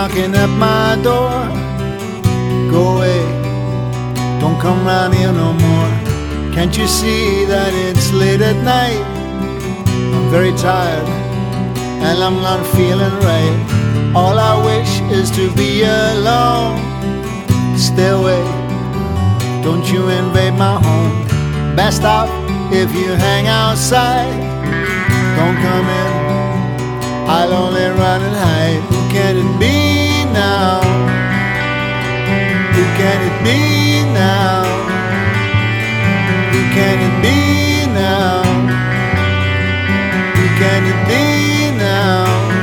knocking at my door. Go away, don't come round here no more. Can't you see that it's late at night? I'm very tired and I'm not feeling right. All I wish is to be alone. Stay away, don't you invade my home. Best off if you hang outside. Don't come in, I'll only run and hide. Who can it be now? Who can it be now? Who can it be now? Who can it be now?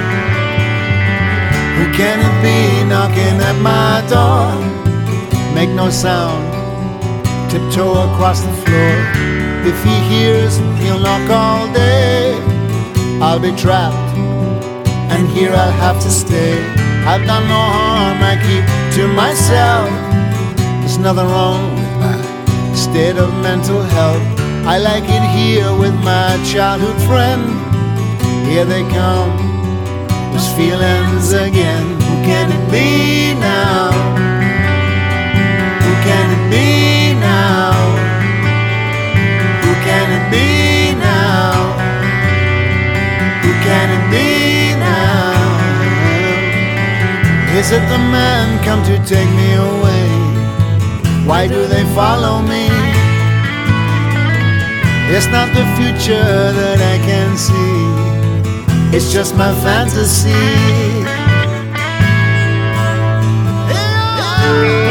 Who can it be knocking at my door? Make no sound, tiptoe across the floor. If he hears, he'll knock all day. I'll be trapped, and here I'll have to stay. I've done no harm, I keep to myself. There's nothing wrong with my state of mental health. I like it here with my childhood friend. Here they come, those feelings again. Who can it be now? Who can it be now? Who can it be now? Who can it be now? Is it the man come to take me away? Why do they follow me? It's not the future that I can see. It's just my fantasy.